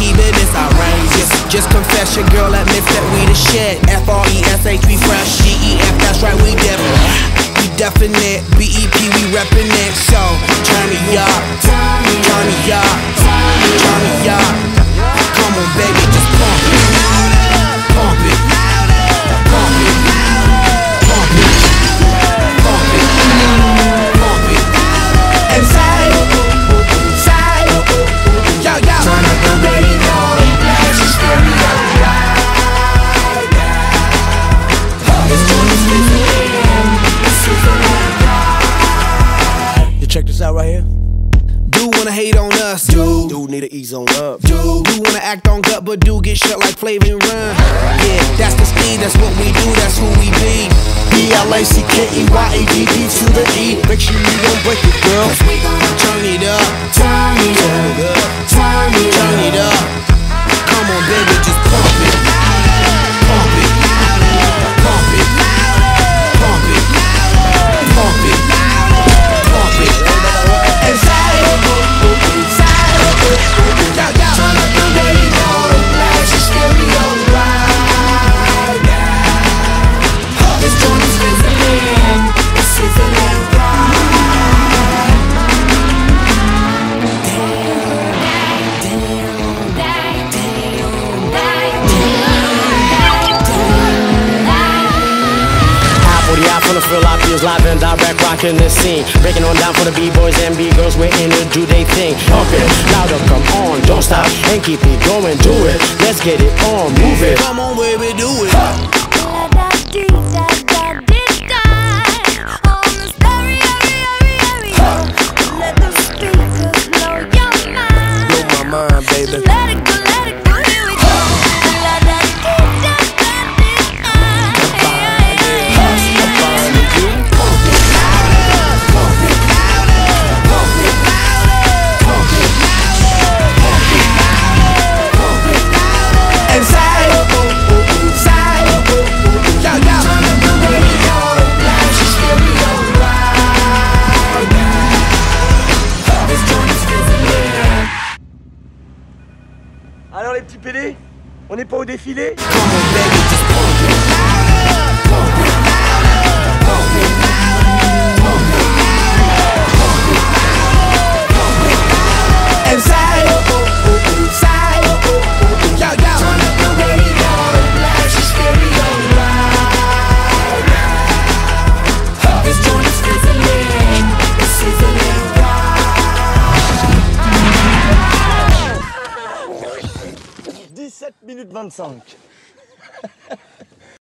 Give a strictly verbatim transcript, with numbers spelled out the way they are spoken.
even it's outrageous. Just confess your girl admits that we the shit. F R E S H, we fresh. G E F, that's right, we different. We definite. B E P, we reppin' it. So, turn me up, turn me up, turn me up. Come on, baby, just pump it, pump it, pump it, pump it, pump it, pump it. And say, say, yo, yo. Turn up the radio, blast your stereo right now. It's Jordan Smith, it's Superman. You check this out right here. Do wanna hate on us, dude. Dude need to ease on up. Dude, do wanna act on gut, but do get shut like Flavor and Run. Yeah, that's the speed, that's what we do, that's who we be. B L A C K E Y A D D to the E. Make sure you don't break it, girl. Cause we gon' turn it up, turn it up, turn it, turn it up. Come on, baby, just pump it, pump it, pump it, pump it, pump it, pump it. And say, say, yo, yo. Turn up the radio, blast your stereo right now. It's Jordan Switzerland, it's Switzerland right. From the fill out feels live and direct, rocking the scene. Breaking on down for the B-boys and B-girls, we're in to do they thing. Pump it, louder, come on, don't stop, and keep it going, do it. Let's get it on, move it. Come on, baby, do it. Let the speakers blow your mind. Blow my mind, baby. Let it go, let it go, here we go. La da dee da da dee And say, say, yo, yo. Turn up the radio, blast your stereo right now. It's Jordan Switzerland. Alors les petits pédés, on n'est pas au défilé? Come on, baby, just pump it, pump it, pump it, pump it, pump it, pump it. And say, say, yo, yo. Turn up the radio, blast your stereo right now. It's Jordan Switzerland, it's Switzerland right. dix-sept minutes vingt-cinq.